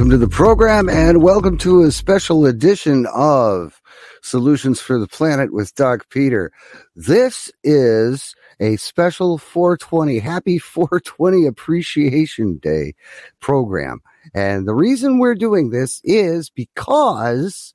Welcome to the program, and welcome to a special edition of Solutions for the Planet with Doc Peter. This is a special 420, happy 420 Appreciation Day program. And the reason we're doing this is because,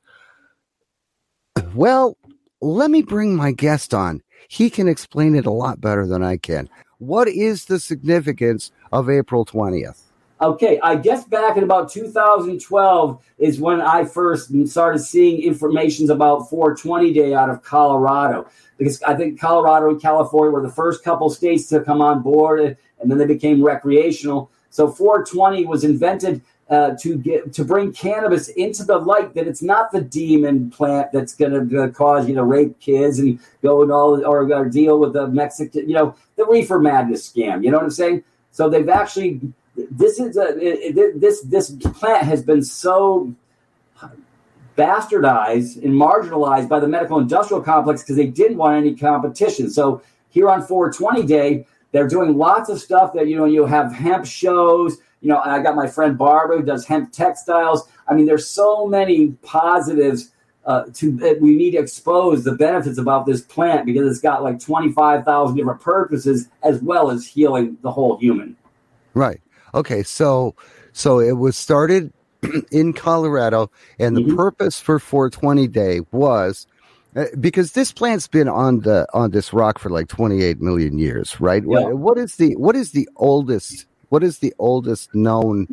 well, let me bring my guest on. He can explain it a lot better than I can. What is the significance of April 20th? Okay, I guess back in about 2012 is when I first started seeing information about 420 Day out of Colorado. Because I think Colorado and California were the first couple states to come on board, and then they became recreational. So 420 was invented to bring cannabis into the light, that it's not the demon plant that's going to cause you to rape kids and go and all, or deal with the Mexican, the reefer madness scam. You know what I'm saying? So they've actually, this plant has been so bastardized and marginalized by the medical industrial complex because they didn't want any competition. So here on 420 Day, they're doing lots of stuff that, you have hemp shows, and I got my friend Barbara who does hemp textiles. I mean, there's so many positives we need to expose the benefits about this plant because it's got like 25,000 different purposes as well as healing the whole human. Right. Okay. So it was started in Colorado, and the purpose for 420 Day was because this plant's been on this rock for like 28 million years, right? Yeah. What is the oldest known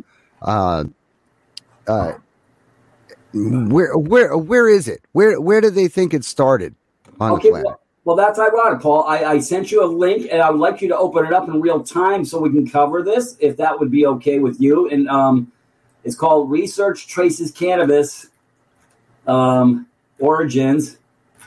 where is it? Where do they think it started on the planet? Well, that's ironic, Paul. I sent you a link, and I would like you to open it up in real time so we can cover this, if that would be okay with you. And it's called Research Traces Cannabis Origins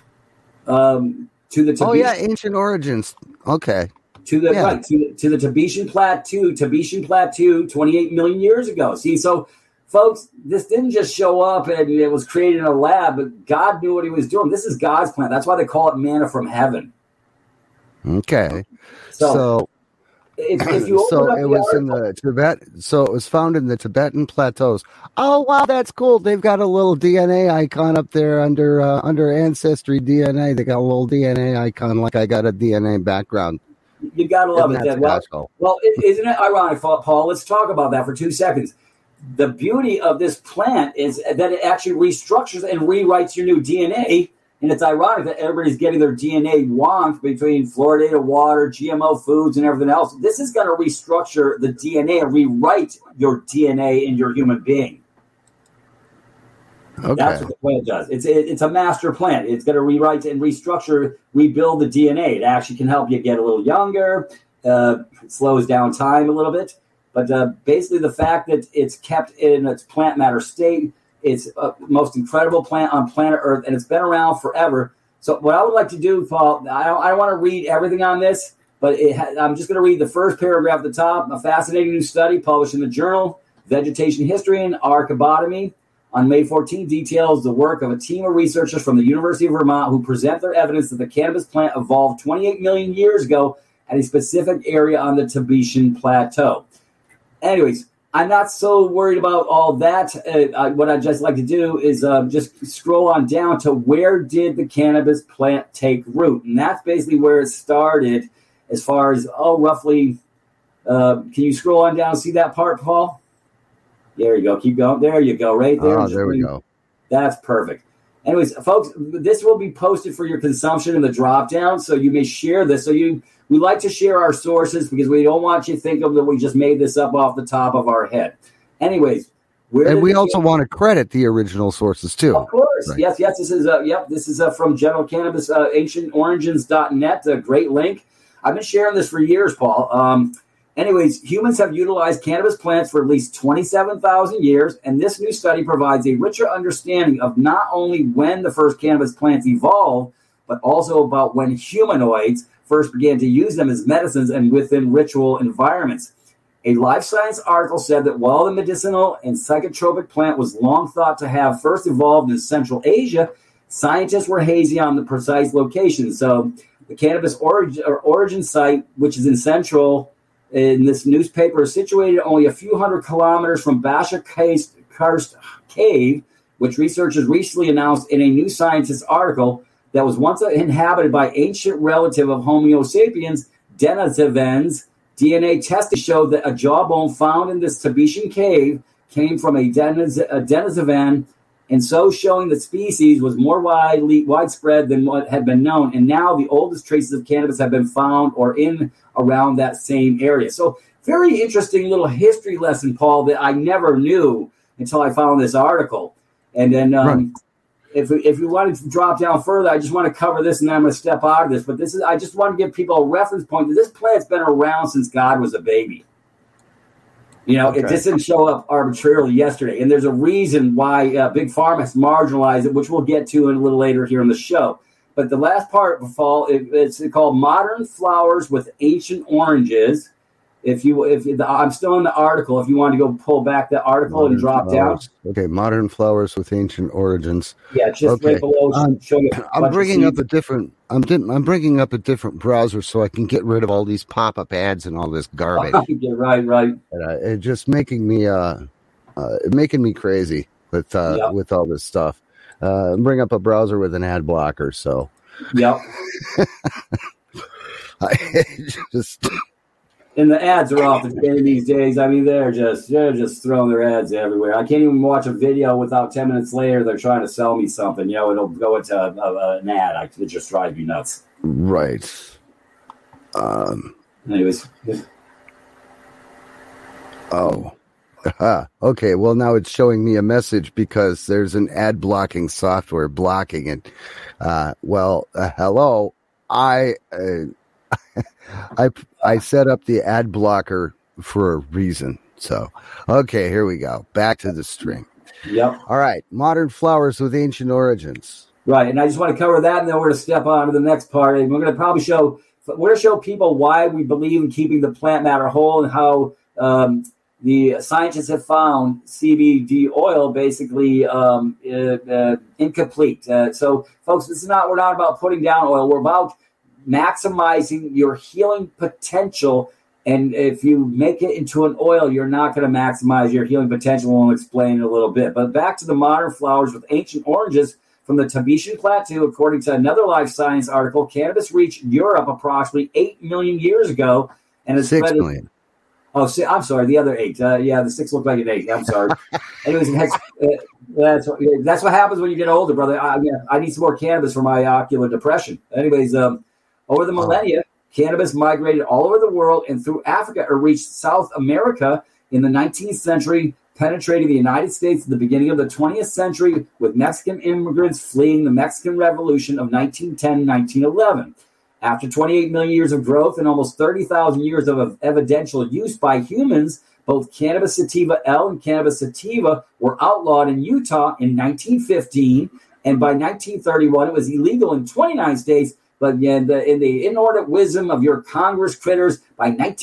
to the Tibetan. Oh yeah, ancient origins. Okay. To the Tibetan Plateau 28 million years ago. See, so folks, this didn't just show up and it was created in a lab, but God knew what he was doing. This is God's plant. That's why they call it manna from heaven. Okay. So if you open up it was article, in the Tibet. So it was found in the Tibetan plateaus. Oh wow, that's cool. They've got a little DNA icon up there under Ancestry DNA. They got a little DNA icon, like I got a DNA background. You gotta love it, then. Well, isn't it ironic, Paul? Let's talk about that for 2 seconds. The beauty of this plant is that it actually restructures and rewrites your new DNA. And it's ironic that everybody's getting their DNA wonked between fluoridated water, GMO foods, and everything else. This is going to restructure the DNA and rewrite your DNA in your human being. Okay. That's what the plant does. It's a master plant. It's going to rewrite and restructure, rebuild the DNA. It actually can help you get a little younger. It slows down time a little bit. But basically the fact that it's kept in its plant matter state, it's the most incredible plant on planet Earth, and it's been around forever. So what I would like to do, Paul, I don't want to read everything on this, but I'm just going to read the first paragraph at the top. A fascinating new study published in the journal Vegetation History and Archaeobotany on May 14 details the work of a team of researchers from the University of Vermont who present their evidence that the cannabis plant evolved 28 million years ago at a specific area on the Tibetan Plateau. Anyways, I'm not so worried about all that. What I'd just like to do is just scroll on down to where did the cannabis plant take root? And that's basically where it started as far as, roughly, can you scroll on down and see that part, Paul? There you go. Keep going. There you go. Right there. Oh, there we go. That's perfect. Anyways, folks, this will be posted for your consumption in the drop down, so you may share this. We like to share our sources because we don't want you to think of that we just made this up off the top of our head. Anyways, we also want to credit the original sources too. Of course, right. Yes. This is from General Cannabis, AncientOrigins.net. A great link. I've been sharing this for years, Paul. Anyways, humans have utilized cannabis plants for at least 27,000 years, and this new study provides a richer understanding of not only when the first cannabis plants evolved, but also about when humanoids first began to use them as medicines and within ritual environments. A Life Science article said that while the medicinal and psychotropic plant was long thought to have first evolved in Central Asia, scientists were hazy on the precise location. So the cannabis origin site, which is in this newspaper, is situated only a few hundred kilometers from Bashar karst cave, which researchers recently announced in a New Scientist article that was once inhabited by ancient relative of Homo sapiens, Denisovans. DNA testing showed that a jawbone found in this Tibetan cave came from a Denisovan, and so showing the species was more widespread than what had been known. And now the oldest traces of cannabis have been found or in around that same area. So very interesting little history lesson, Paul, that I never knew until I found this article. And then if we wanted to drop down further, I just want to cover this, and then I'm going to step out of this. But I just want to give people a reference point that this plant's been around since God was a baby. It just didn't show up arbitrarily yesterday. And there's a reason why Big Pharma has marginalized it, which we'll get to a little later here in the show. But the last part, Paul, it's called Modern Flowers with Ancient Oranges. I'm still in the article. If you want to go pull back the article and drop down. Okay, Modern Flowers with Ancient Origins. Yeah, just right below. I'm bringing up a different. I'm bringing up a different browser so I can get rid of all these pop-up ads and all this garbage. Yeah, right. It's just making me crazy with all this stuff. Bring up a browser with an ad blocker. So. Yep. And the ads are off the chain these days. I mean, they're just throwing their ads everywhere. I can't even watch a video without 10 minutes later they're trying to sell me something. It'll go into an ad. It just drives me nuts. Right. Anyways. Oh. Okay. Well, now it's showing me a message because there's an ad blocking software blocking it. Hello. I set up the ad blocker for a reason. So, okay, here we go. Back to the string. Yep. All right. Modern Flowers with Ancient Origins. Right. And I just want to cover that, and then we're going to step on to the next part. And we're going to show people why we believe in keeping the plant matter whole and how the scientists have found CBD oil basically incomplete. So, folks, we're not about putting down oil. We're about maximizing your healing potential. And if you make it into an oil, you're not going to maximize your healing potential. We'll explain in a little bit. But back to the Modern Flowers with Ancient Oranges from the Tibetan Plateau. According to another Life Science article, cannabis reached Europe approximately 8 million years ago. And it's 6 million. Oh, I'm sorry. The other 8. The 6 looked like an 8. I'm sorry. Anyways, that's what happens when you get older, brother. I need some more cannabis for my ocular depression. Anyways, over the millennia, cannabis migrated all over the world and through Africa or reached South America in the 19th century, penetrating the United States at the beginning of the 20th century with Mexican immigrants fleeing the Mexican Revolution of 1910-1911. After 28 million years of growth and almost 30,000 years of evidential use by humans, both cannabis sativa L and cannabis sativa were outlawed in Utah in 1915, and by 1931 it was illegal in 29 states. But in the inordinate wisdom of your Congress critters, by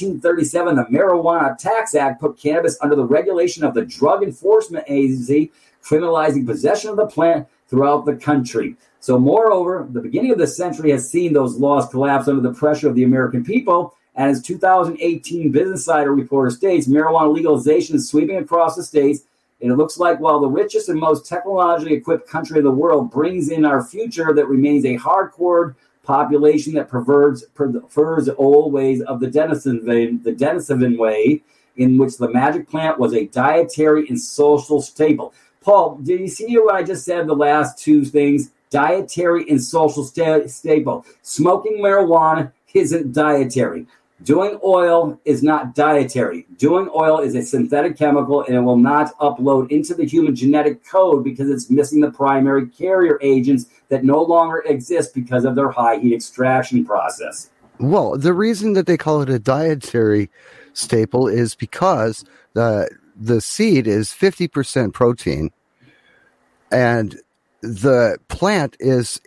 1937, the Marijuana Tax Act put cannabis under the regulation of the Drug Enforcement Agency, criminalizing possession of the plant throughout the country. So, moreover, the beginning of the century has seen those laws collapse under the pressure of the American people. And as 2018 Business Insider reporter states, marijuana legalization is sweeping across the states. And it looks like while the richest and most technologically equipped country in the world brings in our future, that remains a hardcore population that prefers the old ways of the Denisovan way, in which the magic plant was a dietary and social staple. Paul, did you see what I just said? The last two things: dietary and social staple. Smoking marijuana isn't dietary. Doing oil is not dietary. Doing oil is a synthetic chemical, and it will not upload into the human genetic code because it's missing the primary carrier agents that no longer exist because of their high heat extraction process. Well, the reason that they call it a dietary staple is because the seed is 50% protein, and the plant is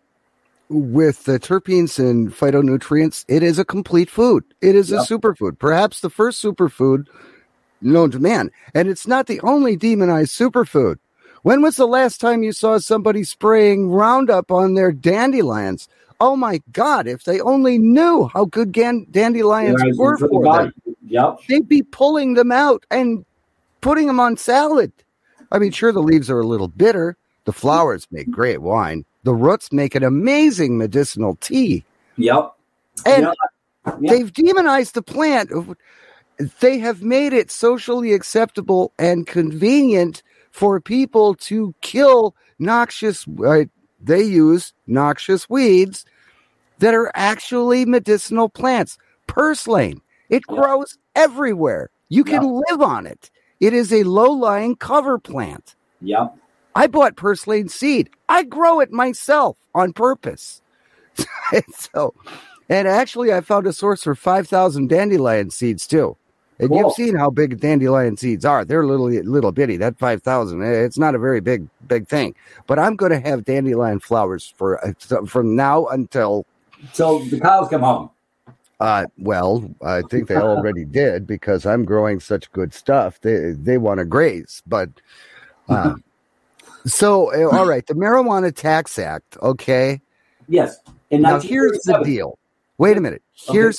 with the terpenes and phytonutrients, it is a complete food. It is a superfood, perhaps the first superfood known to man. And it's not the only demonized superfood. When was the last time you saw somebody spraying Roundup on their dandelions? Oh my God, if they only knew how good dandelions were for them. They'd be pulling them out and putting them on salad. I mean, sure, the leaves are a little bitter. The flowers make great wine. The roots make an amazing medicinal tea. Yep. And they've demonized the plant. They have made it socially acceptable and convenient for people to kill noxious, they use noxious weeds that are actually medicinal plants. Purslane, it grows everywhere. You can live on it. It is a low-lying cover plant. Yep. I bought purslane seed. I grow it myself on purpose. And actually, I found a source for 5,000 dandelion seeds too. And you've seen how big dandelion seeds are. They're little bitty. That 5,000, it's not a very big thing. But I'm going to have dandelion flowers from now until the cows come home. Well, I think they already did because I'm growing such good stuff. They want to graze. But so, all right, the Marijuana Tax Act, okay? Yes. Now, here's the deal. Wait a minute. Here's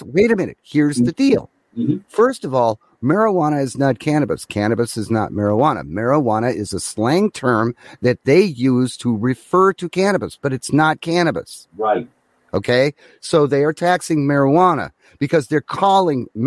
the deal. Mm-hmm. First of all, marijuana is not cannabis. Cannabis is not marijuana. Marijuana is a slang term that they use to refer to cannabis, but it's not cannabis. Right. Okay? So they are taxing marijuana because they're calling it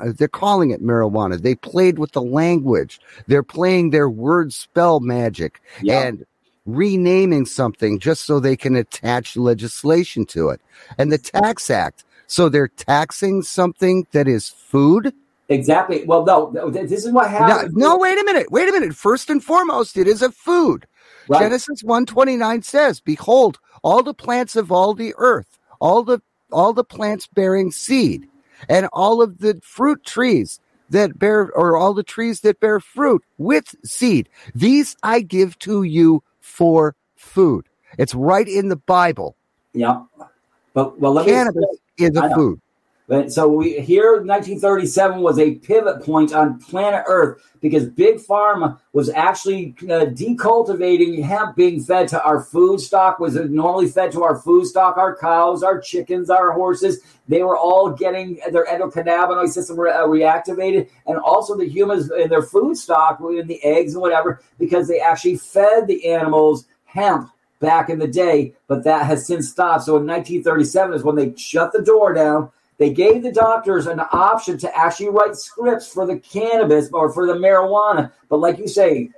marijuana. They played with the language. They're playing their word spell magic and renaming something just so they can attach legislation to it. And the Tax Act, so they're taxing something that is food? Exactly. Well, no, this is what happens. No, wait a minute. First and foremost, it is a food. Right. Genesis 1:29 says, "Behold, all the plants of all the earth, all the plants bearing seed, and all of the fruit trees that bear, or all the trees that bear fruit with seed, these I give to you for food." It's right in the Bible. Yeah. But cannabis is a food. So here, 1937 was a pivot point on planet Earth because Big Pharma was actually decultivating hemp being fed to our food stock, was normally fed to our food stock, our cows, our chickens, our horses. They were all getting their endocannabinoid system reactivated, and also the humans in their food stock, in the eggs and whatever, because they actually fed the animals hemp back in the day, but that has since stopped. So in 1937 is when they shut the door down. They gave the doctors an option to actually write scripts for the cannabis or for the marijuana. But like you say,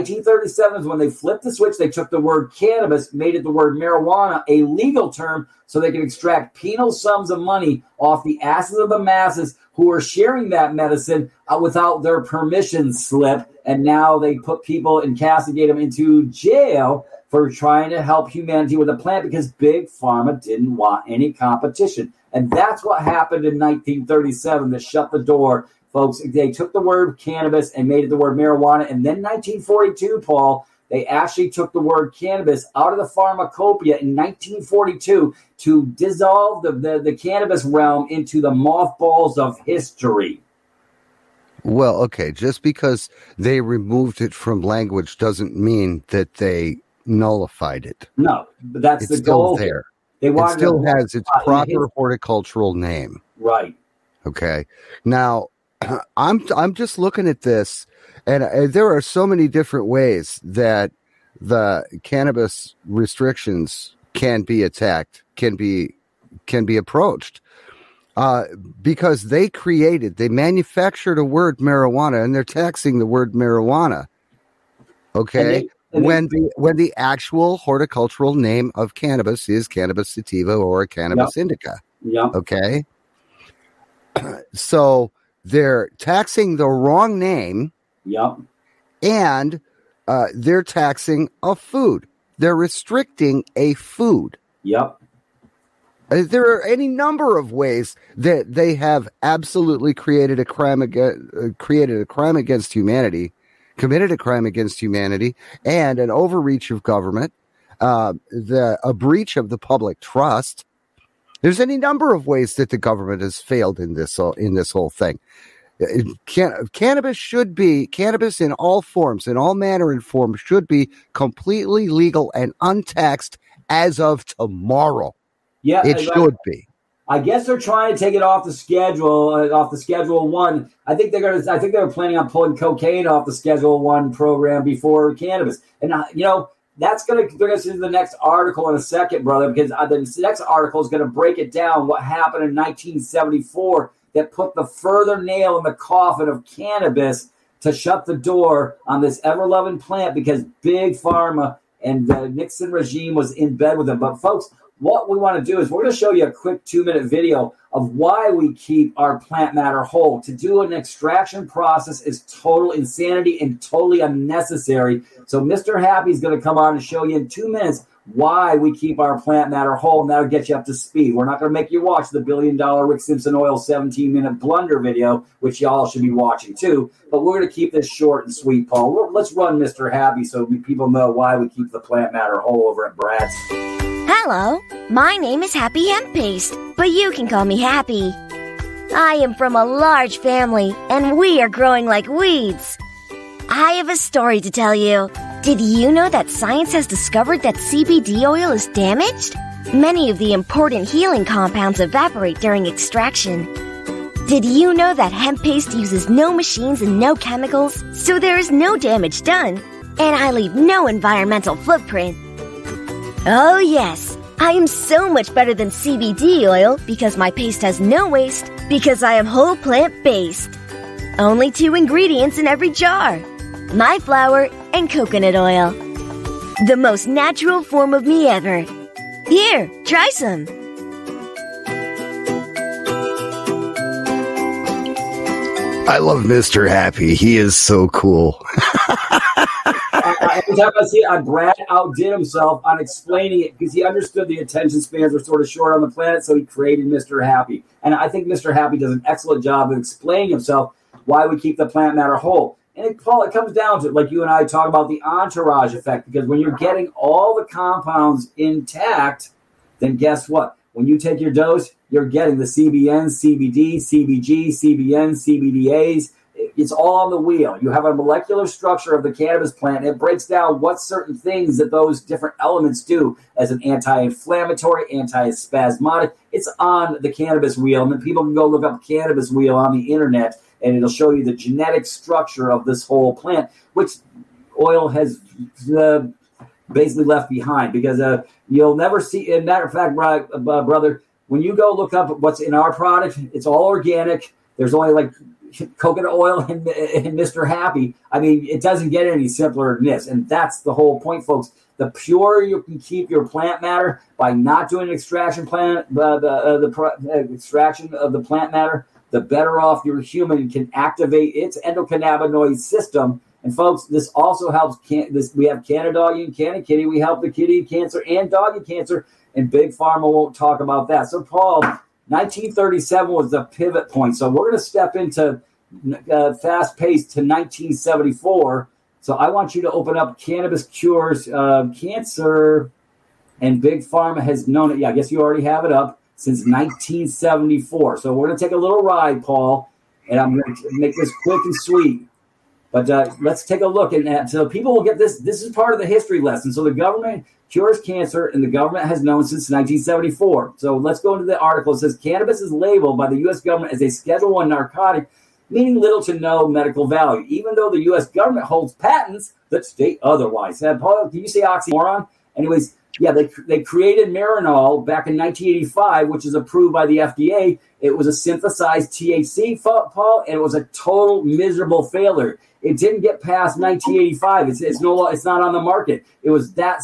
1937 is when they flipped the switch. They took the word cannabis, made it the word marijuana, a legal term, so they could extract penal sums of money off the asses of the masses who are sharing that medicine without their permission slip. And now they put people and castigate them into jail for trying to help humanity with a plant because Big Pharma didn't want any competition. And that's what happened in 1937 to shut the door. Folks, they took the word cannabis and made it the word marijuana. And then 1942, Paul, they actually took the word cannabis out of the pharmacopoeia in 1942 to dissolve the cannabis realm into the mothballs of history. Well, okay, just because they removed it from language doesn't mean that they nullified it. No, but that's it's the goal. Still there. It still has its proper horticultural name. Right. Okay. Now, I'm just looking at this, and there are so many different ways that the cannabis restrictions can be attacked, can be approached, because they manufactured a word marijuana, and they're taxing the word marijuana. Okay. When the actual horticultural name of cannabis is cannabis sativa or cannabis indica. Yeah. Okay. So they're taxing the wrong name. Yep. And they're taxing a food. They're restricting a food. Yep. There are any number of ways that they have absolutely created a crime against humanity. Committed a crime against humanity and an overreach of government, a breach of the public trust. There's any number of ways that the government has failed in this whole thing. Cannabis in all forms, in all manner and form, should be completely legal and untaxed as of tomorrow. Yeah, it should be. I guess they're trying to take it off the Schedule 1. I think they were planning on pulling cocaine off the Schedule 1 program before cannabis. And that's going to bring us into the next article in a second, brother, because the next article is going to break it down what happened in 1974 that put the further nail in the coffin of cannabis to shut the door on this ever-loving plant because Big Pharma and the Nixon regime was in bed with them. But folks, what we want to do is we're going to show you a quick 2-minute video of why we keep our plant matter whole. To do an extraction process is total insanity and totally unnecessary. So Mr. Happy is going to come on and show you in 2 minutes why we keep our plant matter whole, and that'll get you up to speed. We're not going to make you watch the $1 billion Rick Simpson Oil 17-minute blunder video, which y'all should be watching too, but we're going to keep this short and sweet, Paul. Let's run Mr. Happy so people know why we keep the plant matter whole over at Brad's. Hello, my name is Happy Hemp Paste, but you can call me Happy. I am from a large family, and we are growing like weeds. I have a story to tell you. Did you know that science has discovered that CBD oil is damaged? Many of the important healing compounds evaporate during extraction. Did you know that hemp paste uses no machines and no chemicals, so there is no damage done, and I leave no environmental footprint? Oh yes, I am so much better than CBD oil because my paste has no waste, because I am whole plant-based. Only 2 ingredients in every jar: my flour and coconut oil. The most natural form of me ever. Here, try some. I love Mr. Happy. He is so cool. Every time I see it, Brad outdid himself on explaining it because he understood the attention spans were sort of short on the planet, so he created Mr. Happy. And I think Mr. Happy does an excellent job of explaining himself why we keep the plant matter whole. And Paul, it comes down to, like you and I talk about, the entourage effect, because when you're getting all the compounds intact, then guess what? When you take your dose, you're getting the CBN, CBD, CBG, CBN, CBDAs. It's all on the wheel. You have a molecular structure of the cannabis plant, and it breaks down what certain things that those different elements do as an anti-inflammatory, anti-spasmodic. It's on the cannabis wheel, and then people can go look up cannabis wheel on the internet, and it'll show you the genetic structure of this whole plant, which oil has basically left behind, because you'll never see. And matter of fact, brother, when you go look up what's in our product, it's all organic. There's only like coconut oil and Mr. Happy. I mean, it doesn't get any simpler than this. And that's the whole point, folks. The purer you can keep your plant matter by not doing an extraction plant, the extraction of the plant matter, the better off your human can activate its endocannabinoid system. And folks, this also helps. We have Canadoggy and Canakitty. We help the kitty cancer and doggy cancer. And Big Pharma won't talk about that. So, Paul, 1937 was the pivot point. So we're going to step into fast pace to 1974. So I want you to open up Cannabis Cures Cancer. And Big Pharma has known it. Yeah, I guess you already have it up since 1974. So we're going to take a little ride, Paul. And I'm going to make this quick and sweet. But let's take a look at that. So people will get this. This is part of the history lesson. So the government cures cancer, and the government has known since 1974. So let's go into the article. It says, cannabis is labeled by the U.S. government as a Schedule I narcotic, meaning little to no medical value, even though the U.S. government holds patents that state otherwise. Paul, can you say oxymoron? Anyways, yeah, they created Marinol back in 1985, which is approved by the FDA. It was a synthesized THC, Paul, and it was a total miserable failure. It didn't get past 1985. It's not on the market. It was that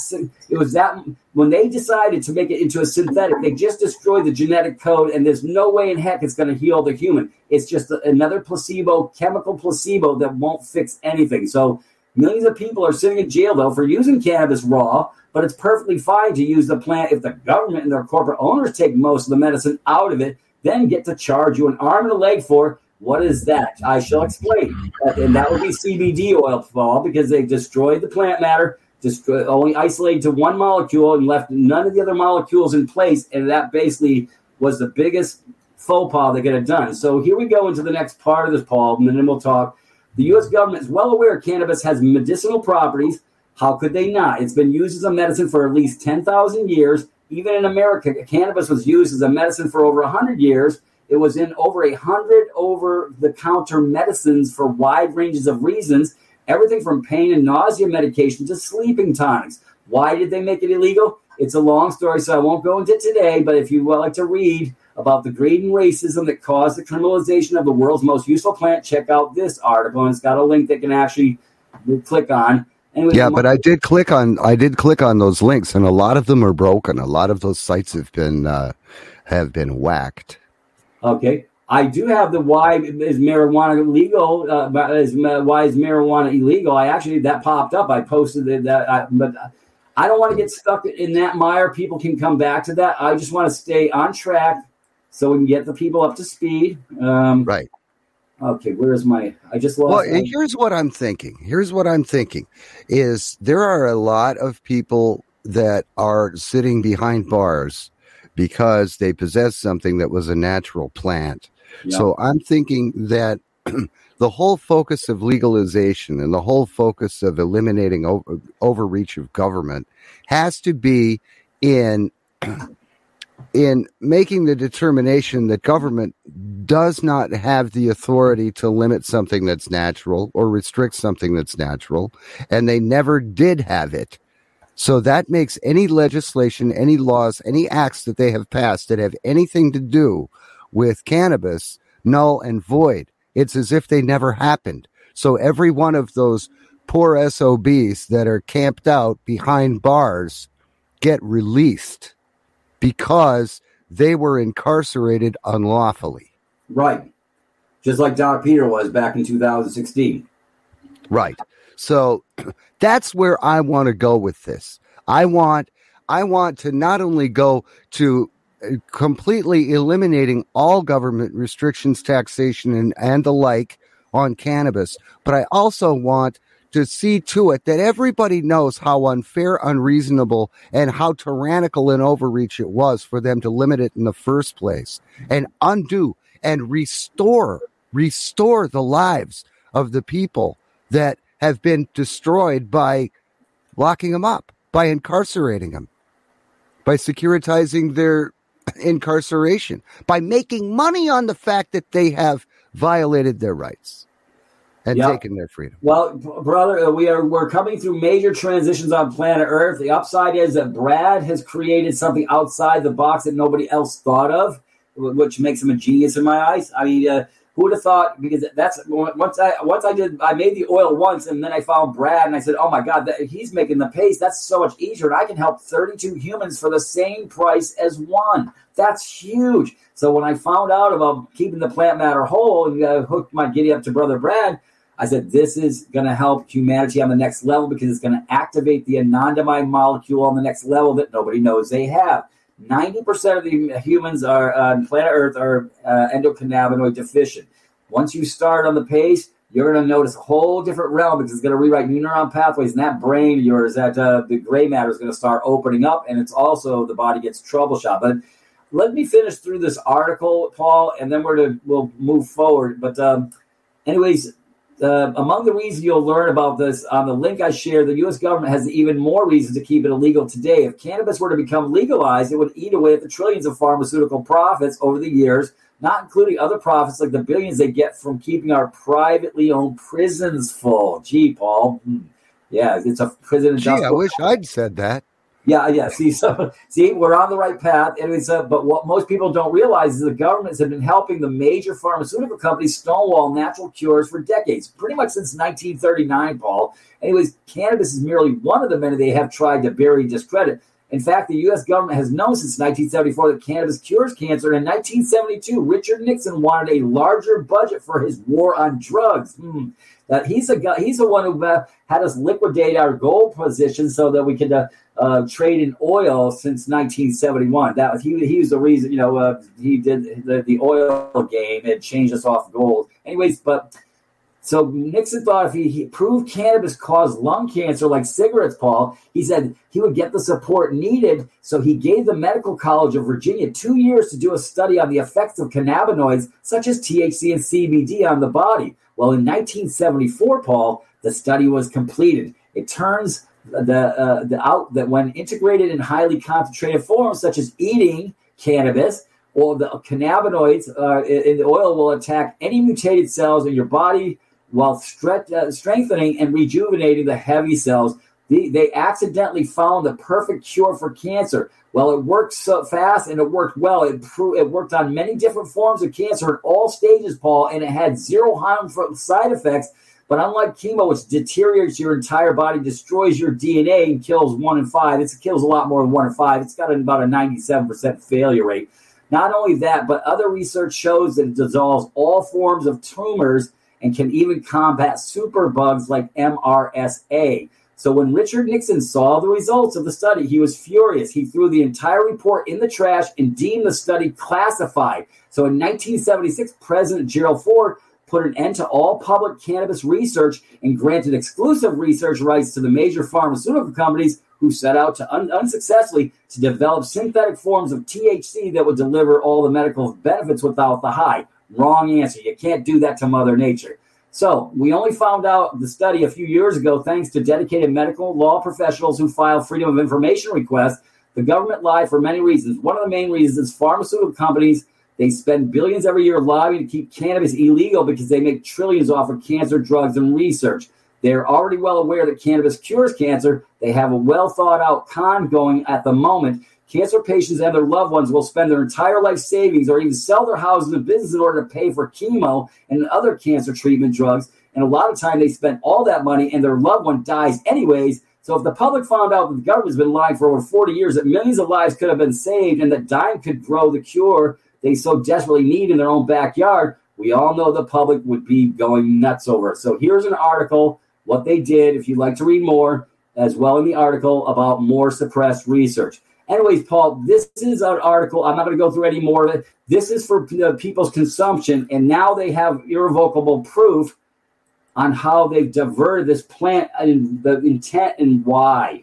when they decided to make it into a synthetic, they just destroyed the genetic code, and there's no way in heck it's going to heal the human. It's just another chemical placebo that won't fix anything. So millions of people are sitting in jail, though, for using cannabis raw, but it's perfectly fine to use the plant if the government and their corporate owners take most of the medicine out of it, then get to charge you an arm and a leg for. What is that? I shall explain. And that would be CBD oil, Paul, because they destroyed the plant matter, only isolated to one molecule and left none of the other molecules in place. And that basically was the biggest faux pas they could have done. So here we go into the next part of this, Paul, and then we'll talk. The U.S. government is well aware cannabis has medicinal properties. How could they not? It's been used as a medicine for at least 10,000 years. Even in America, cannabis was used as a medicine for over 100 years. It was in over 100 over-the-counter medicines for wide ranges of reasons, everything from pain and nausea medication to sleeping tonics. Why did they make it illegal? It's a long story, so I won't go into it today, but if you would like to read about the greed and racism that caused the criminalization of the world's most useful plant, check out this article, and it's got a link that can actually click on. Anyway, yeah, but I did click on those links, and a lot of them are broken. A lot of those sites have been whacked. Okay, I do have the why is marijuana illegal? Why is marijuana illegal? That popped up. I posted that, but I don't want to get stuck in that mire. People can come back to that. I just want to stay on track so we can get the people up to speed. Right. Okay, where's my? I just lost. Well, and here's what I'm thinking. Is there are a lot of people that are sitting behind bars because they possess something that was a natural plant. Yeah. So I'm thinking that the whole focus of legalization and the whole focus of eliminating overreach of government has to be in making the determination that government does not have the authority to limit something that's natural or restrict something that's natural, and they never did have it. So that makes any legislation, any laws, any acts that they have passed that have anything to do with cannabis null and void. It's as if they never happened. So every one of those poor SOBs that are camped out behind bars get released because they were incarcerated unlawfully. Right. Just like Doc Peter was back in 2016. Right. So that's where I want to go with this. I want to not only go to completely eliminating all government restrictions, taxation, and the like on cannabis, but I also want to see to it that everybody knows how unfair, unreasonable, and how tyrannical and overreach it was for them to limit it in the first place, and undo and restore the lives of the people that have been destroyed by locking them up, by incarcerating them, by securitizing their incarceration, by making money on the fact that they have violated their rights and taken their freedom. Well, brother, we're coming through major transitions on planet Earth. The upside is that Brad has created something outside the box that nobody else thought of, which makes him a genius in my eyes. I mean, who would have thought? Because that's once I made the oil once, and then I found Brad, and I said, "Oh my God, he's making the paste. That's so much easier, and I can help 32 humans for the same price as one. That's huge." So when I found out about keeping the plant matter whole and hooked my giddy up to Brother Brad, I said, "This is going to help humanity on the next level because it's going to activate the anandamide molecule on the next level that nobody knows they have." 90% of the humans on planet Earth are endocannabinoid deficient. Once you start on the pace, you're going to notice a whole different realm because it's going to rewrite new neuron pathways, and that brain of yours, the gray matter is going to start opening up, and it's also the body gets troubleshot. But let me finish through this article, Paul, and then we'll move forward. But anyways, among the reasons you'll learn about this on the link I shared, the U.S. government has even more reasons to keep it illegal today. If cannabis were to become legalized, it would eat away at the trillions of pharmaceutical profits over the years, not including other profits like the billions they get from keeping our privately owned prisons full. Gee, Paul. Yeah, it's a prison industrial. Gee, I wish I'd said that. Yeah. See, we're on the right path. But what most people don't realize is the governments have been helping the major pharmaceutical companies stonewall natural cures for decades, pretty much since 1939, Paul. Anyways, cannabis is merely one of the many they have tried to bury and discredit. In fact, the U.S. government has known since 1974 that cannabis cures cancer. And in 1972, Richard Nixon wanted a larger budget for his war on drugs. He's the one who had us liquidate our gold position so that we could trade in oil since 1971. He was the reason, he did the oil game and changed us off gold. Anyways, so Nixon thought if he proved cannabis caused lung cancer like cigarettes, Paul, he said he would get the support needed. So he gave the Medical College of Virginia 2 years to do a study on the effects of cannabinoids such as THC and CBD on the body. Well, in 1974, Paul, the study was completed. It turns that when integrated in highly concentrated forms, such as eating cannabis, or the cannabinoids in the oil will attack any mutated cells in your body while strengthening and rejuvenating the heavy cells. They accidentally found the perfect cure for cancer. Well, it worked so fast and it worked well. It worked on many different forms of cancer at all stages, Paul, and it had zero harmful side effects. But unlike chemo, which deteriorates your entire body, destroys your DNA, and kills 1 in 5, it kills a lot more than 1 in 5. It's got about a 97% failure rate. Not only that, but other research shows that it dissolves all forms of tumors and can even combat superbugs like MRSA. So when Richard Nixon saw the results of the study, he was furious. He threw the entire report in the trash and deemed the study classified. So in 1976, President Gerald Ford put an end to all public cannabis research and granted exclusive research rights to the major pharmaceutical companies who set out to unsuccessfully to develop synthetic forms of THC that would deliver all the medical benefits without the high. Wrong answer. You can't do that to Mother Nature. So we only found out the study a few years ago thanks to dedicated medical law professionals who filed Freedom of Information requests. The government lied for many reasons. One of the main reasons is pharmaceutical companies, they spend billions every year lobbying to keep cannabis illegal because they make trillions off of cancer drugs and research. They're already well aware that cannabis cures cancer. They have a well-thought-out con going at the moment. Cancer patients and their loved ones will spend their entire life savings or even sell their houses and business in order to pay for chemo and other cancer treatment drugs. And a lot of time they spend all that money and their loved one dies anyways. So if the public found out that the government's been lying for over 40 years, that millions of lives could have been saved and that dying could grow the cure they so desperately need in their own backyard, we all know the public would be going nuts over it. So here's an article, what they did, if you'd like to read more, as well in the article about more suppressed research. Anyways, Paul, this is an article. I'm not going to go through any more of it. This is for people's consumption, and now they have irrevocable proof on how they've diverted this plant and the intent and why.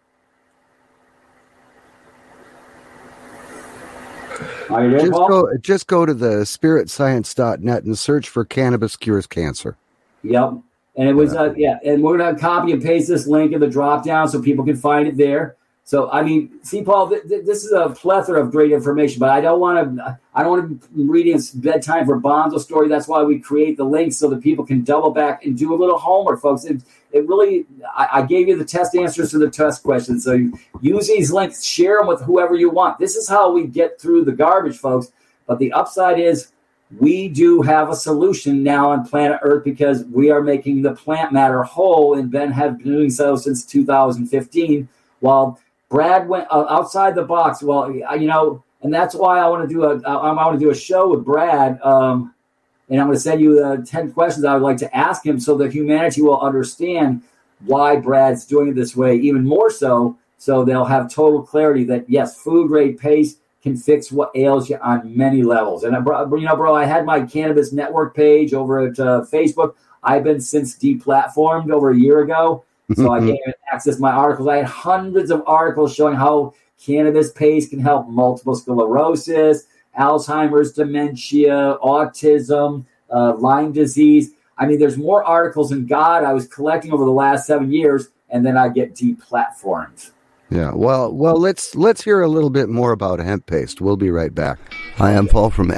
Are you there, Paul? Just go to the spiritscience.net and search for cannabis cures cancer. Yep. And it was, and we're going to copy and paste this link in the drop down so people can find it there. So, I mean, see, Paul, this is a plethora of great information, but I don't want to be reading bedtime for Bonzo story. That's why we create the links so that people can double back and do a little homework, folks. It really, I gave you the test answers to the test questions. So you use these links, share them with whoever you want. This is how we get through the garbage, folks. But the upside is we do have a solution now on planet Earth because we are making the plant matter whole and have been doing so since 2015. While Brad went outside the box. Well, and that's why I want to do a show with Brad. And I'm going to send you 10 questions I would like to ask him so that humanity will understand why Brad's doing it this way, even more so they'll have total clarity that, yes, food-grade paste can fix what ails you on many levels. And, bro, I had my Cannabis Network page over at Facebook. I've been since deplatformed over a year ago. So I can't even access my articles. I had hundreds of articles showing how cannabis paste can help multiple sclerosis, Alzheimer's, dementia, autism, Lyme disease. I mean, there's more articles than God I was collecting over the last 7 years, and then I get deplatformed. Yeah, well, let's hear a little bit more about hemp paste. We'll be right back. Hi, I'm Paul from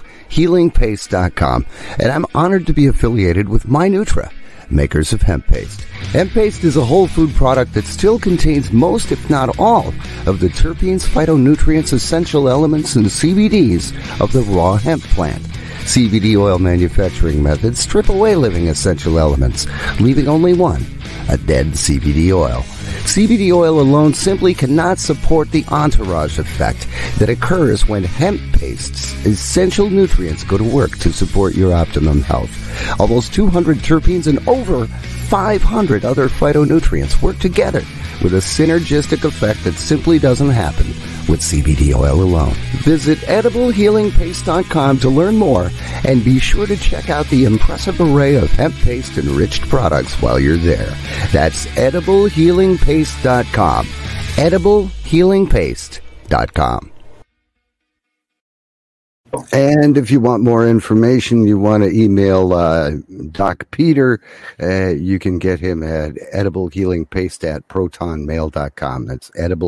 EdibleHealingPaste.com, and I'm honored to be affiliated with MyNutra, makers of hemp paste. Hemp paste is a whole food product that still contains most, if not all, of the terpenes, phytonutrients, essential elements, and CBDs of the raw hemp plant. CBD oil manufacturing methods strip away living essential elements, leaving only one, a dead CBD oil. CBD oil alone simply cannot support the entourage effect that occurs when hemp paste's essential nutrients go to work to support your optimum health. Almost 200 terpenes and over 500 other phytonutrients work together with a synergistic effect that simply doesn't happen with CBD oil alone. Visit EdibleHealingPaste.com to learn more, and be sure to check out the impressive array of hemp paste enriched products while you're there. That's EdibleHealingPaste.com. EdibleHealingPaste.com. And if you want more information, you want to email Doc Peter, you can get him at ediblehealingpaste@protonmail.com. That's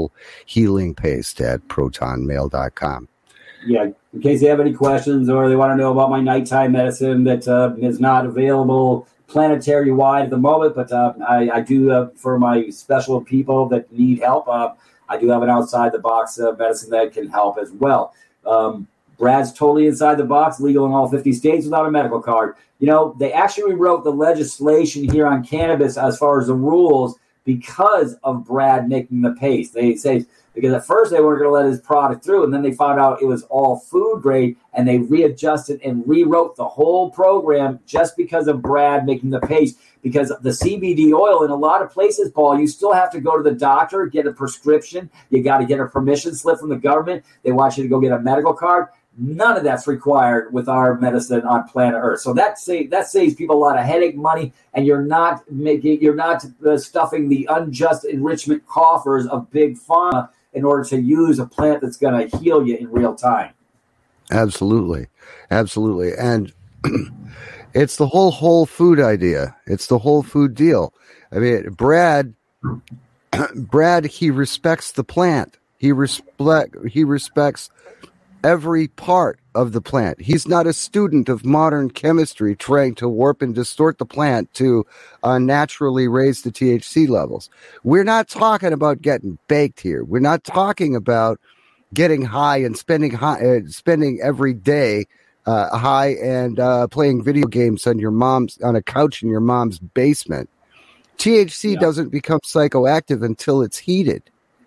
ediblehealingpaste@protonmail.com. Yeah, in case they have any questions or they want to know about my nighttime medicine that is not available planetary-wide at the moment, but I do, for my special people that need help, I do have an outside-the-box medicine that can help as well. Brad's totally inside the box, legal in all 50 states without a medical card. You know, they actually rewrote the legislation here on cannabis as far as the rules because of Brad making the paste. They say, because at first they weren't going to let his product through, and then they found out it was all food grade, and they readjusted and rewrote the whole program just because of Brad making the paste. Because the CBD oil in a lot of places, Paul, you still have to go to the doctor, get a prescription. You got to get a permission slip from the government. They want you to go get a medical card. None of that's required with our medicine on planet Earth. So that saves people a lot of headache, money, and you're not stuffing the unjust enrichment coffers of big pharma in order to use a plant that's going to heal you in real time. Absolutely, absolutely, and it's the whole food idea. It's the whole food deal. I mean, Brad, he respects the plant. He respects every part of the plant. He's not a student of modern chemistry trying to warp and distort the plant to naturally raise the THC levels. We're not talking about getting baked here. We're not talking about getting high and spending every day high and playing video games on a couch in your mom's basement. THC doesn't become psychoactive until it's heated.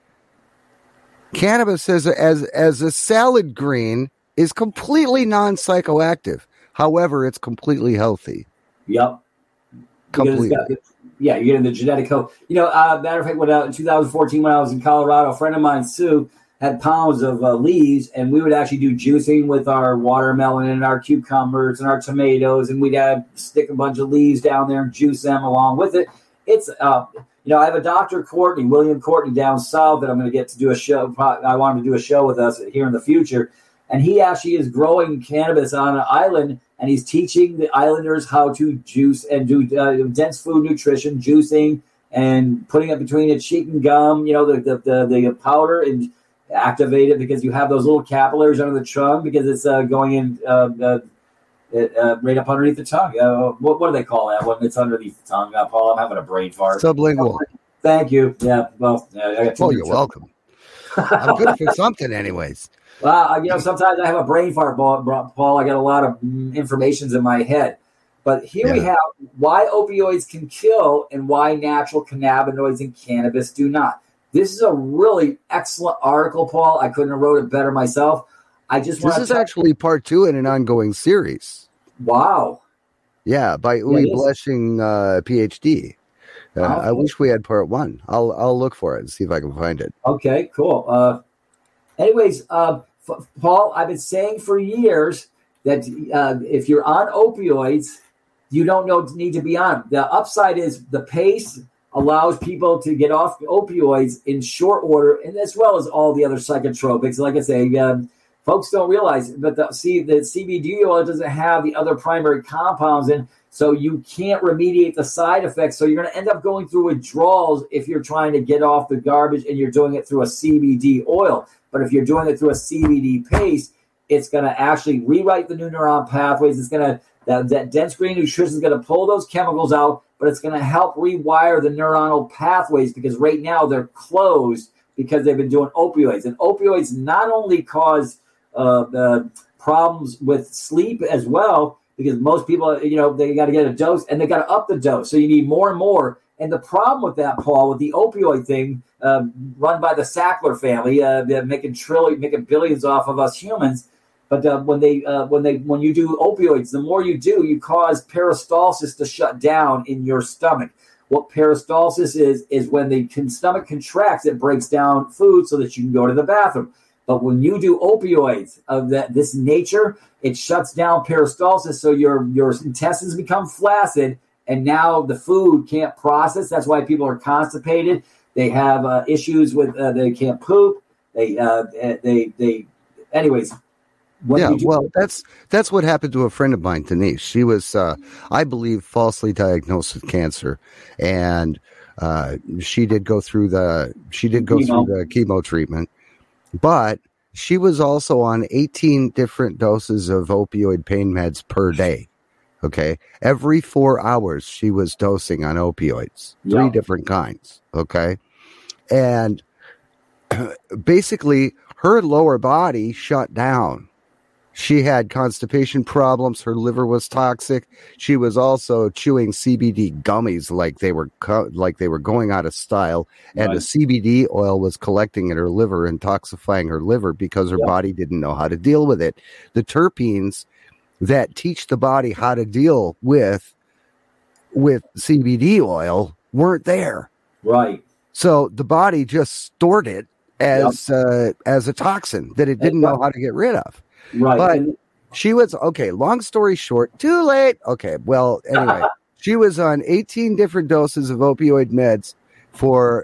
Cannabis as a salad green is completely non-psychoactive. However, it's completely healthy. Yep. Completely. You're getting the genetic code. You know, matter of fact, in 2014 when I was in Colorado, a friend of mine, Sue, had pounds of leaves, and we would actually do juicing with our watermelon and our cucumbers and our tomatoes, and we'd stick a bunch of leaves down there and juice them along with it. It's I have a Dr. William Courtney down south that I'm going to get to do a show. I want him to do a show with us here in the future. And he actually is growing cannabis on an island, and he's teaching the islanders how to juice and do dense food nutrition, juicing, and putting it between a cheek and gum, the powder, and activate it because you have those little capillaries under the tongue because it's going in right up underneath the tongue. What do they call that when it's underneath the tongue? Paul, I'm having a brain fart. Sublingual. Thank you. Yeah. Well, I got you're welcome. I'm good for something, anyways. Well, sometimes I have a brain fart, Paul. I got a lot of informations in my head. But here we have why opioids can kill and why natural cannabinoids and cannabis do not. This is a really excellent article, Paul. I couldn't have wrote it better myself. This is actually part 2 in an ongoing series. Wow. Yeah, by Uwe Blessing, PhD. I wish we had part 1. I'll look for it and see if I can find it. Okay, cool. Anyways, Paul, I've been saying for years that if you're on opioids, you don't need to be on them. The upside is the pace allows people to get off opioids in short order, and as well as all the other psychotropics. Like I say, folks don't realize, but the CBD oil doesn't have the other primary compounds in, so you can't remediate the side effects. So you're going to end up going through withdrawals if you're trying to get off the garbage and you're doing it through a CBD oil. But if you're doing it through a CBD paste, it's going to actually rewrite the new neuron pathways. It's going to that dense green nutrition is going to pull those chemicals out, but it's going to help rewire the neuronal pathways because right now they're closed because they've been doing opioids. And opioids not only cause problems with sleep as well, because most people, they got to get a dose and they got to up the dose. So you need more and more. And the problem with that, Paul, with the opioid thing run by the Sackler family, they're making billions off of us humans. But when you do opioids, the more you do, you cause peristalsis to shut down in your stomach. What peristalsis is when the stomach contracts, it breaks down food so that you can go to the bathroom. But when you do opioids of this nature, it shuts down peristalsis, so your intestines become flaccid, and now the food can't process. That's why people are constipated. They have issues with they can't poop. Anyways. Well, that's what happened to a friend of mine, Denise. She was, I believe, falsely diagnosed with cancer, and she did go through the chemo treatment, but she was also on 18 different doses of opioid pain meds per day. Okay, every 4 hours she was dosing on opioids, 3 different kinds. Okay, and basically her lower body shut down. She had constipation problems. Her liver was toxic. She was also chewing CBD gummies like they were going out of style. And the CBD oil was collecting in her liver, intoxifying her liver because her body didn't know how to deal with it. The terpenes that teach the body how to deal with CBD oil weren't there. Right. So the body just stored it as a toxin that it didn't know how to get rid of. Right. But she was, okay, long story short, too late. Okay, well, anyway, she was on 18 different doses of opioid meds for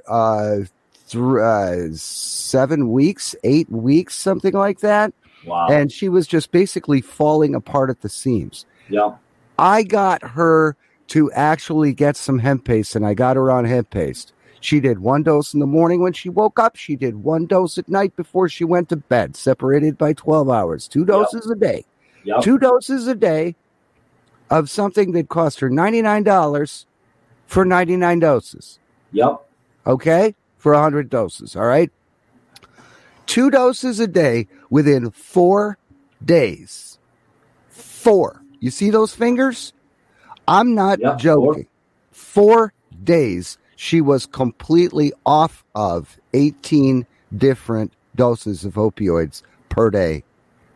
7 weeks, 8 weeks, something like that. Wow. And she was just basically falling apart at the seams. Yeah. I got her to actually get some hemp paste, and I got her on hemp paste. She did 1 dose in the morning when she woke up. She did 1 dose at night before she went to bed, separated by 12 hours. 2 doses a day. 2 doses a day of something that cost her $99 for 99 doses. Yep. Okay? For 100 doses, all right? 2 doses a day within 4 days. 4. You see those fingers? I'm not joking. 4 days. She was completely off of 18 different doses of opioids per day.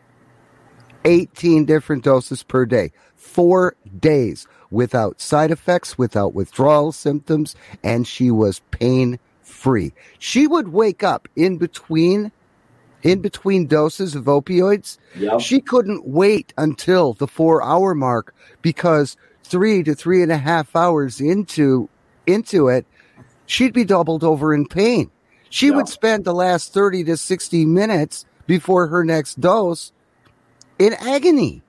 18 different doses per day. 4 days without side effects, without withdrawal symptoms, and she was pain-free. She would wake up in between doses of opioids. Yep. She couldn't wait until the 4-hour mark because 3 to 3.5 hours into it, she'd be doubled over in pain. She would spend the last 30 to 60 minutes before her next dose in agony.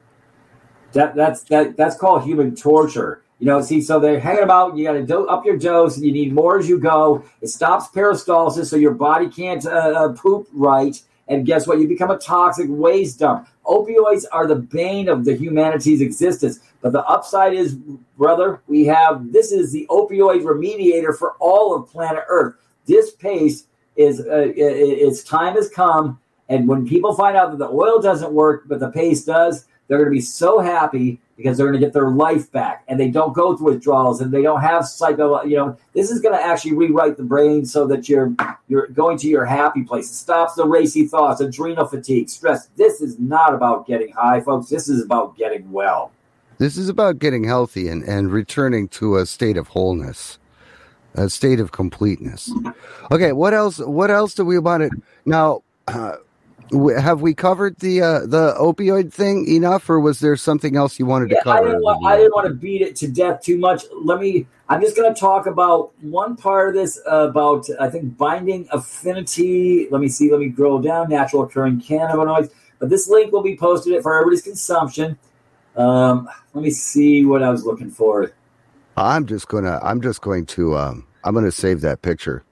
That's called human torture. You know, see, so they're hanging about. You got to up your dose, and you need more as you go. It stops peristalsis, so your body can't poop right. And guess what? You become a toxic waste dump. Opioids are the bane of the humanity's existence. But the upside is, brother, this is the opioid remediator for all of planet Earth. This paste is, its time has come. And when people find out that the oil doesn't work, but the paste does, they're going to be so happy because they're going to get their life back. And they don't go through withdrawals and they don't have this is going to actually rewrite the brain so that you're going to your happy place. It stops the racy thoughts, adrenal fatigue, stress. This is not about getting high, folks. This is about getting well. This is about getting healthy and returning to a state of wholeness, a state of completeness. Okay, what else do we want to now? Have we covered the opioid thing enough, or was there something else you wanted to cover? I didn't want to beat it to death too much. I'm just going to talk about one part of this about, I think, binding affinity. Let me scroll down, natural occurring cannabinoids. But this link will be posted for everybody's consumption. Let me see what I was looking for. I'm going to save that picture.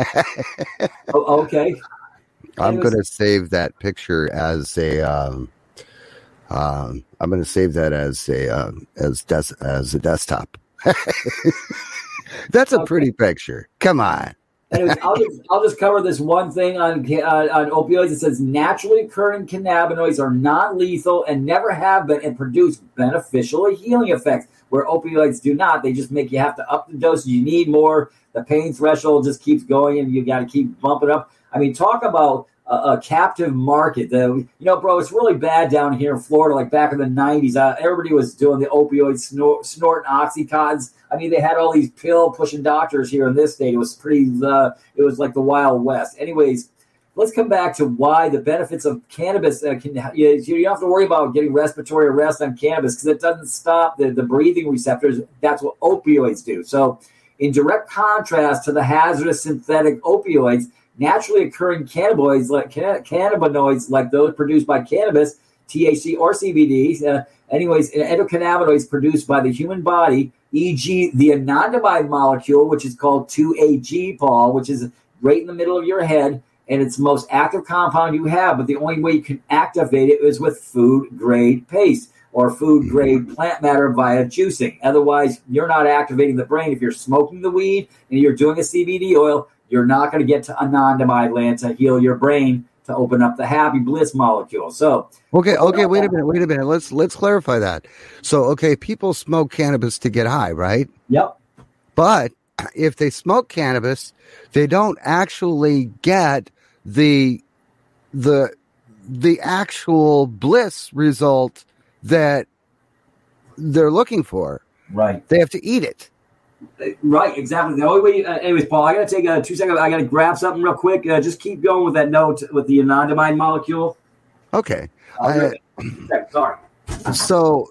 Okay. I'm going to save that picture as a desktop. That's a pretty picture. Come on. Anyways, I'll just cover this one thing on opioids. It says naturally occurring cannabinoids are non-lethal and never have been and produce beneficial healing effects, where opioids do not. They just make you have to up the dose. You need more. The pain threshold just keeps going, and you got to keep bumping up. I mean, talk about a captive market. Bro, it's really bad down here in Florida. Like back in the 90s, everybody was doing the opioid snorting Oxycontins. I mean, they had all these pill-pushing doctors here in this state. It was it was like the Wild West. Anyways, let's come back to why the benefits of cannabis you don't have to worry about getting respiratory arrest on cannabis because it doesn't stop the breathing receptors. That's what opioids do. So in direct contrast to the hazardous synthetic opioids, naturally occurring cannabinoids like those produced by cannabis, THC or CBD. Endocannabinoids produced by the human body, e.g., the anandamide molecule, which is called 2-AG, Paul, which is right in the middle of your head, and it's the most active compound you have. But the only way you can activate it is with food-grade paste or food-grade plant matter via juicing. Otherwise, you're not activating the brain. If you're smoking the weed and you're doing a CBD oil, you're not going to get to anandamide land to heal your brain to open up the happy bliss molecule. So okay, wait a minute. Let's clarify that. So, okay, people smoke cannabis to get high, right? Yep. But if they smoke cannabis, they don't actually get the actual bliss result that they're looking for. Right. They have to eat it. Right, exactly. The only way. Anyways, Paul, I got to take 2 seconds. I got to grab something real quick. Just keep going with that note with the anandamide molecule. Okay. Sorry. So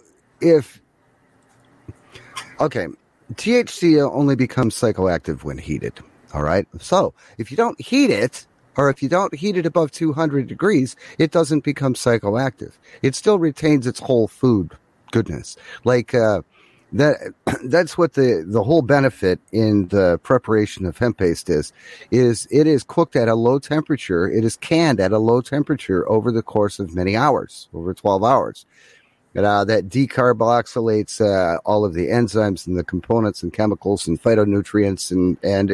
THC only becomes psychoactive when heated. All right. So if you don't heat it, or if you don't heat it above 200 degrees, it doesn't become psychoactive. It still retains its whole food goodness. Like that's what the whole benefit in the preparation of hemp paste is it is cooked at a low temperature. It is canned at a low temperature over the course of many hours, over 12 hours. That decarboxylates all of the enzymes and the components and chemicals and phytonutrients, and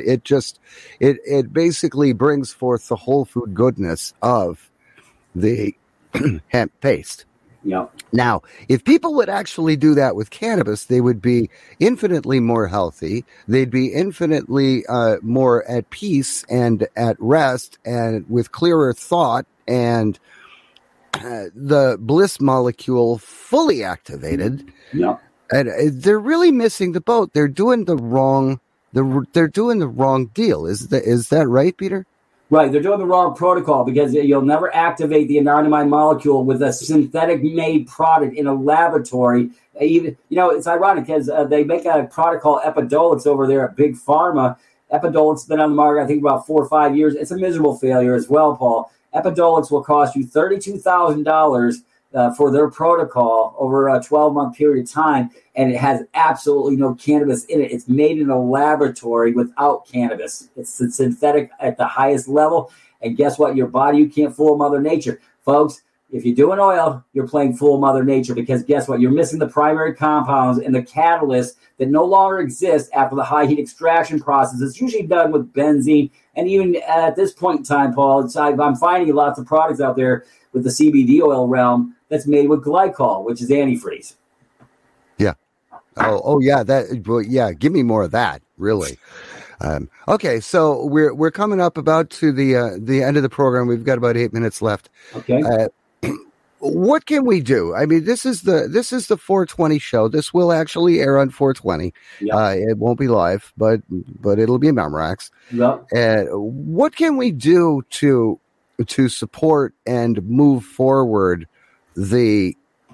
it basically brings forth the whole food goodness of the hemp paste. Yeah. Now, if people would actually do that with cannabis, they would be infinitely more healthy. They'd be infinitely more at peace and at rest and with clearer thought and the bliss molecule fully activated. Yeah. And they're really missing the boat. They're doing the wrong deal. Is that right, Peter? Right, they're doing the wrong protocol because you'll never activate the anandamide molecule with a synthetic-made product in a laboratory. Even it's ironic because they make a product called Epidiolex over there at Big Pharma. Epidiolex has been on the market, I think, about 4 or 5 years. It's a miserable failure as well, Paul. Epidiolex will cost you $32,000 for their protocol over a 12-month period of time, and it has absolutely no cannabis in it. It's made in a laboratory without cannabis. It's synthetic at the highest level, and guess what? Your body, you can't fool Mother Nature. Folks, if you do an oil, you're playing fool Mother Nature because guess what? You're missing the primary compounds and the catalysts that no longer exist after the high heat extraction process. It's usually done with benzene, and even at this point in time, Paul, I'm finding lots of products out there with the CBD oil realm that's made with glycol, which is antifreeze. Yeah. Oh yeah. Give me more of that. Really. Okay. So we're coming up about to the end of the program. We've got about 8 minutes left. Okay. What can we do? I mean, this is the 420 show. This will actually air on 420. Yep. It won't be live, but it'll be Memorax. Yep. What can we do to support and move forward the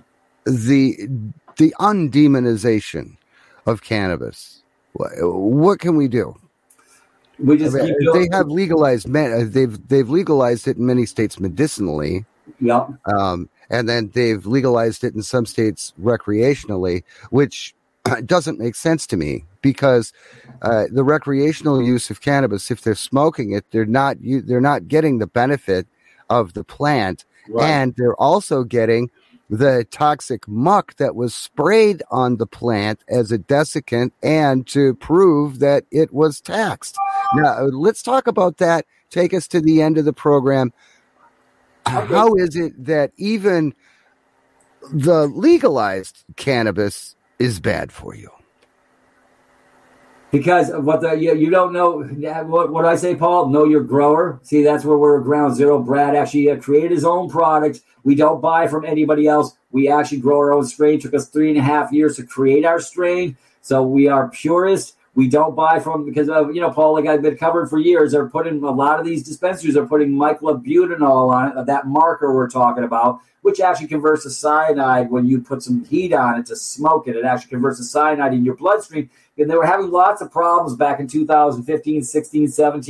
undemonization of cannabis? What can we do? We just they have legalized. They've legalized it in many states medicinally. Yeah. And then they've legalized it in some states recreationally, which doesn't make sense to me because the recreational use of cannabis, if they're smoking it, they're not getting the benefit of the plant, right. And they're also getting the toxic muck that was sprayed on the plant as a desiccant and to prove that it was taxed. Now, let's talk about that. Take us to the end of the program. Okay. How is it that even the legalized cannabis is bad for you? Because you don't know what I say, Paul. Know your grower. See, that's where we're at ground zero. Brad actually created his own product. We don't buy from anybody else. We actually grow our own strain. It took us 3.5 years to create our strain. So we are purists. We don't buy from because of, Paul, like I've been covering for years, they're putting a lot of these dispensaries are putting myclobutanol on it, that marker we're talking about, which actually converts to cyanide when you put some heat on it to smoke it. It actually converts to cyanide in your bloodstream. And they were having lots of problems back in 2015, 16, 17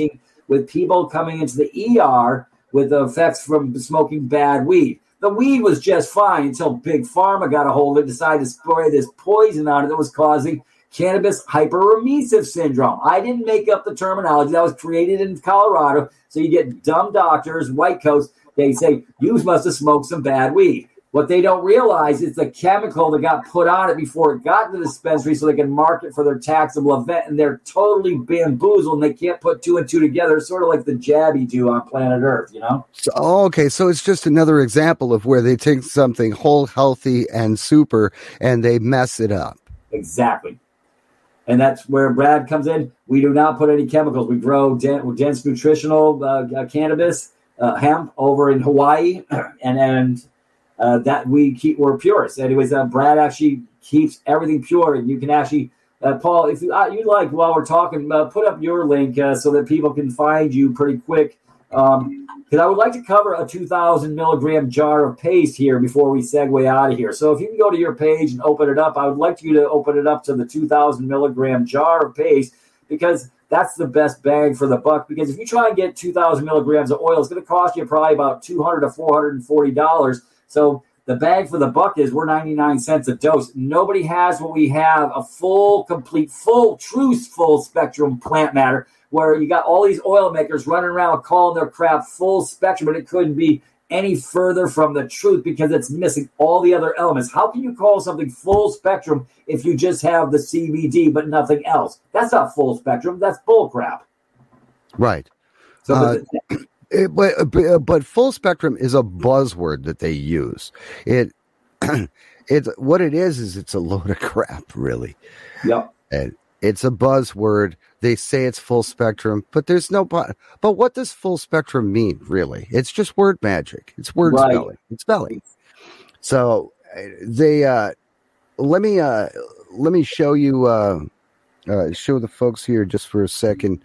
with people coming into the ER with the effects from smoking bad weed. The weed was just fine until Big Pharma got a hold of it, decided to spray this poison on it that was causing cannabis hyperemissive syndrome. I didn't make up the terminology. That was created in Colorado. So you get dumb doctors, white coats, they say, you must have smoked some bad weed. What they don't realize is the chemical that got put on it before it got to the dispensary so they can market for their taxable event, and they're totally bamboozled, and they can't put two and two together, sort of like the jab you do on planet Earth, you know? So, okay, so it's just another example of where they take something whole, healthy, and super, and they mess it up. Exactly. And that's where Brad comes in. We do not put any chemicals. We grow dense nutritional cannabis, hemp over in Hawaii, and that we're purists. Anyways, Brad actually keeps everything pure, and you can actually, Paul, if you'd like, while we're talking, put up your link so that people can find you pretty quick. Because I would like to cover a 2,000 milligram jar of paste here before we segue out of here. So if you can go to your page and open it up, I would like you to open it up to the 2,000 milligram jar of paste, because that's the best bang for the buck. Because if you try and get 2,000 milligrams of oil, it's going to cost you probably about $200 to $440. So the bang for the buck is we're 99 cents a dose. Nobody has what we have, a full, complete, full spectrum plant matter, where you got all these oil makers running around calling their crap full spectrum, but it couldn't be any further from the truth because it's missing all the other elements. How can you call something full spectrum if you just have the CBD but nothing else? That's not full spectrum. That's bull crap. Right. So But full spectrum is a buzzword that they use. It's what it is it's a load of crap, really. Yep. And it's a buzzword. They say it's full spectrum, but there's no. But what does full spectrum mean, really? It's just word magic. It's word spelling. It's spelling. So they let me show you show the folks here just for a second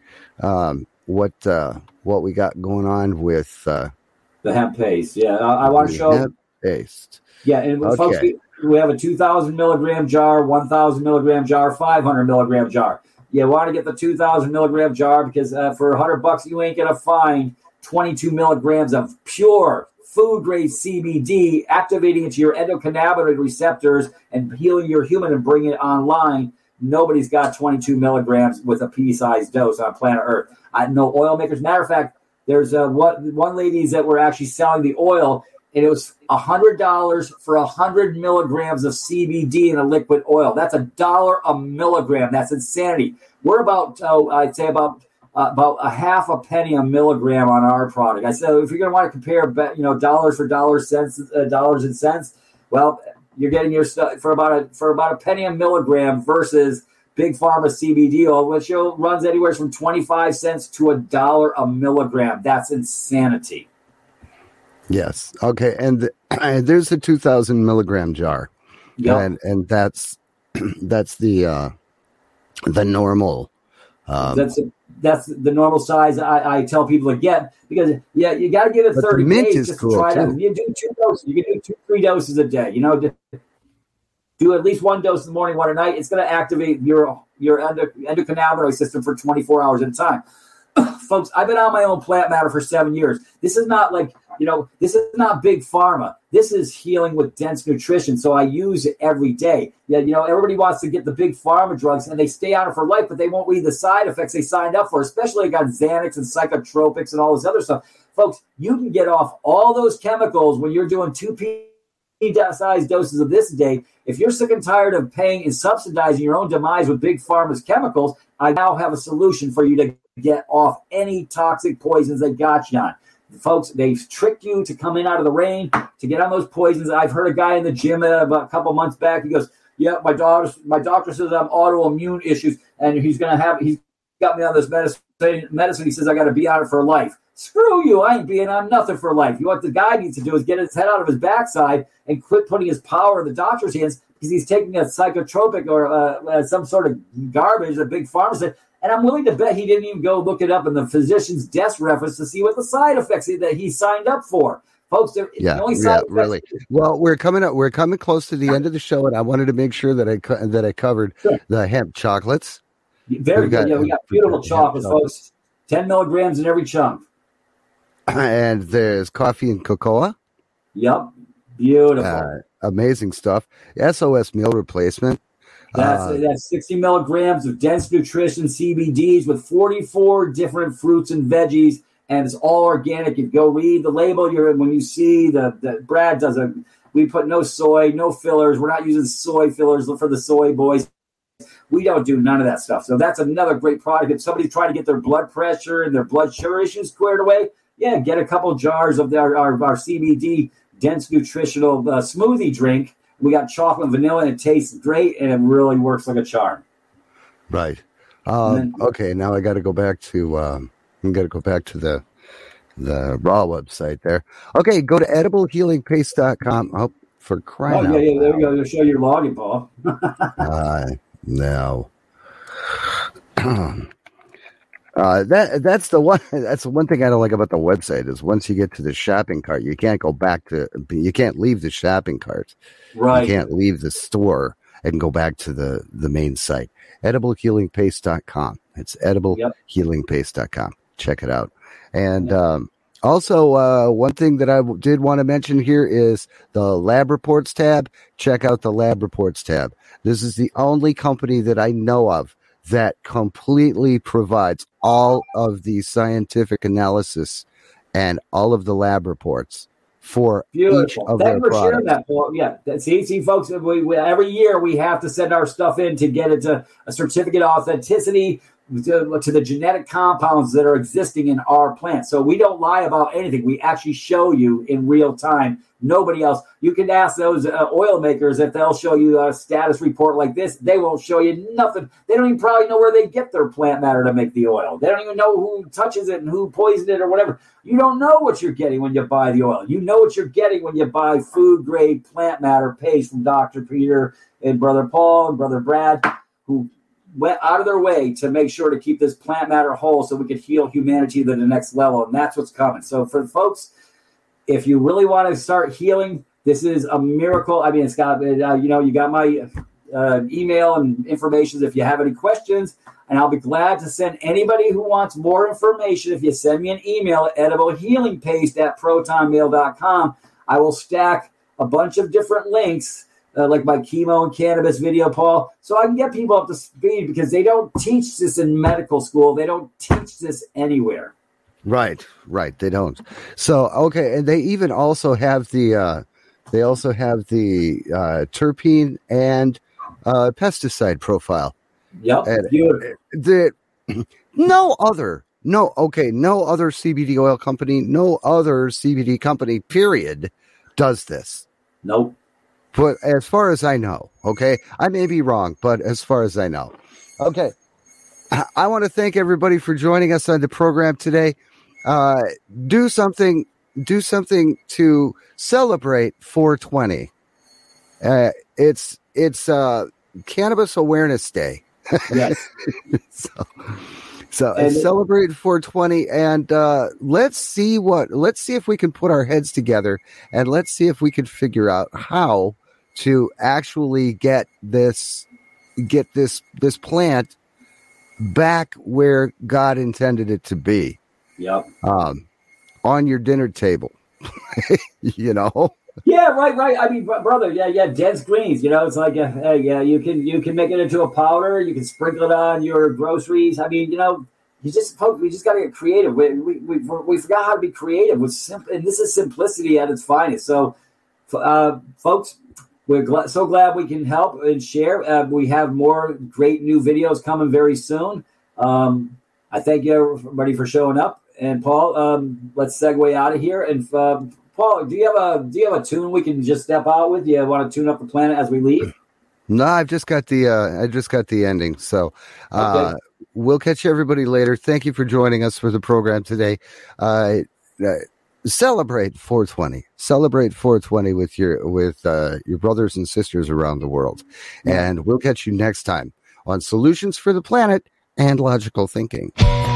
what we got going on with the hemp paste. Yeah, I want to show hemp paste. Yeah, and folks, we have a 2,000 milligram jar, 1,000 milligram jar, 500 milligram jar. You want to get the 2,000 milligram jar because for $100 you ain't gonna find 22 milligrams of pure food grade CBD activating into your endocannabinoid receptors and healing your human and bringing it online. Nobody's got 22 milligrams with a pea-sized dose on planet Earth. No oil makers. Matter of fact, there's one ladies that were actually selling the oil, and it was $100 for 100 milligrams of CBD in a liquid oil. That's $1 a milligram. That's insanity. We're about, I'd say about a half a penny a milligram on our product. I said, if you're going to want to compare, dollars for dollars, cents, dollars and cents, well, you're getting your stuff for about a penny a milligram versus Big Pharma CBD oil, which runs anywhere from 25 cents to $1 a milligram. That's insanity. Yes. Okay. And there's the 2,000 milligram jar. Yep. And that's the normal. That's the normal size I tell people to get because you got to give it 30 days just to try it out. You do 2 doses. You can do 2-3 doses a day. Do at least 1 dose in the morning, 1 at night. It's going to activate your endocannabinoid system for 24 hours at a time. Folks, I've been on my own plant matter for 7 years. This is not like, this is not Big Pharma. This is healing with dense nutrition. So I use it every day. Yeah, everybody wants to get the Big Pharma drugs and they stay on it for life, but they won't read the side effects they signed up for, especially got Xanax and psychotropics and all this other stuff. Folks, you can get off all those chemicals when you're doing 2 pea-sized doses of this a day. If you're sick and tired of paying and subsidizing your own demise with Big Pharma's chemicals, I now have a solution for you to get off any toxic poisons they got you on. Folks, they've tricked you to come in out of the rain to get on those poisons. I've heard a guy in the gym about a couple months back. He goes, "Yeah, my doctor says I have autoimmune issues, and he's got me on this medicine. He says I got to be on it for life." Screw you! I ain't being on nothing for life. What the guy needs to do is get his head out of his backside and quit putting his power in the doctor's hands because he's taking a psychotropic or some sort of garbage that Big Pharma said. And I'm willing to bet he didn't even go look it up in the physician's desk reference to see what the side effects that he signed up for. Folks, the only side effects. Really. Well, we're coming close to the end of the show, and I wanted to make sure that I covered the hemp chocolates. Very good. We got beautiful chocolates, folks. 10 milligrams in every chunk. And there's coffee and cocoa. Yep. Beautiful. Amazing stuff. SOS meal replacement. That's 60 milligrams of dense nutrition CBDs with 44 different fruits and veggies, and it's all organic. If you go read the label, when you see the Brad does we put no soy, no fillers. We're not using soy fillers for the soy boys. We don't do none of that stuff. So that's another great product. If somebody's trying to get their blood pressure and their blood sugar issues squared away, get a couple jars of our CBD dense nutritional smoothie drink. We got chocolate and vanilla, and it tastes great, and it really works like a charm. Right. Okay. Now I got to go back to the raw website there. Okay, go to ediblehealingpaste.com. Oh, for crying out loud. Yeah, there we go. You'll show your login, Paul. No. That's the one thing I don't like about the website is once you get to the shopping cart, you can't leave the shopping cart. Right. You can't leave the store and go back to the main site. ediblehealingpaste.com. It's ediblehealingpaste.com. Check it out. And also, one thing that I did want to mention here is the lab reports tab. Check out the lab reports tab. This is the only company that I know of that completely provides all of the scientific analysis and all of the lab reports for each of their products. Sharing that, Paul. Yeah, see, folks, we every year we have to send our stuff in to get it to a certificate of authenticity to the genetic compounds that are existing in our plant. So we don't lie about anything. We actually show you in real time. Nobody else. You can ask those oil makers if they'll show you a status report like this. They won't show you nothing. They don't even probably know where they get their plant matter to make the oil. They don't even know who touches it and who poisoned it or whatever. You don't know what you're getting when you buy the oil. You know what you're getting when you buy food-grade plant matter paste from Dr. Peter and Brother Paul and Brother Brad, who went out of their way to make sure to keep this plant matter whole so we could heal humanity to the next level. And that's what's coming. So for folks, if you really want to start healing, this is a miracle. I mean, it's got, you got my email and information if you have any questions, and I'll be glad to send anybody who wants more information. If you send me an email at ediblehealingpaste@protonmail.com, I will stack a bunch of different links like my chemo and cannabis video, Paul, so I can get people up to speed because they don't teach this in medical school. They don't teach this anywhere. Right. They don't. So, okay. And they even also have the terpene and pesticide profile. Yep. No other CBD oil company, no other CBD company, period, does this. Nope. But as far as I know, okay, I may be wrong, but as far as I know, okay, I want to thank everybody for joining us on the program today. Do something to celebrate 420. It's Cannabis Awareness Day. Yes. So celebrate 420, and let's see if we can put our heads together, and let's see if we can figure out how to actually get this plant back where God intended it to be. Yep. On your dinner table. You know. Yeah, right. I mean, brother, yeah, dense greens. It's like, you can make it into a powder. You can sprinkle it on your groceries. I mean, we just got to get creative. We forgot how to be creative with and this is simplicity at its finest. So, folks, we're so glad we can help and share. We have more great new videos coming very soon. I thank you everybody for showing up. And Paul, let's segue out of here. And Paul, do you have a tune we can just step out with? Do you want to tune up the planet as we leave? No, I've just got the ending. So okay. We'll catch everybody later. Thank you for joining us for the program today. Celebrate 420. Celebrate 420 with your brothers and sisters around the world. And we'll catch you next time on Solutions for the Planet and Logical Thinking.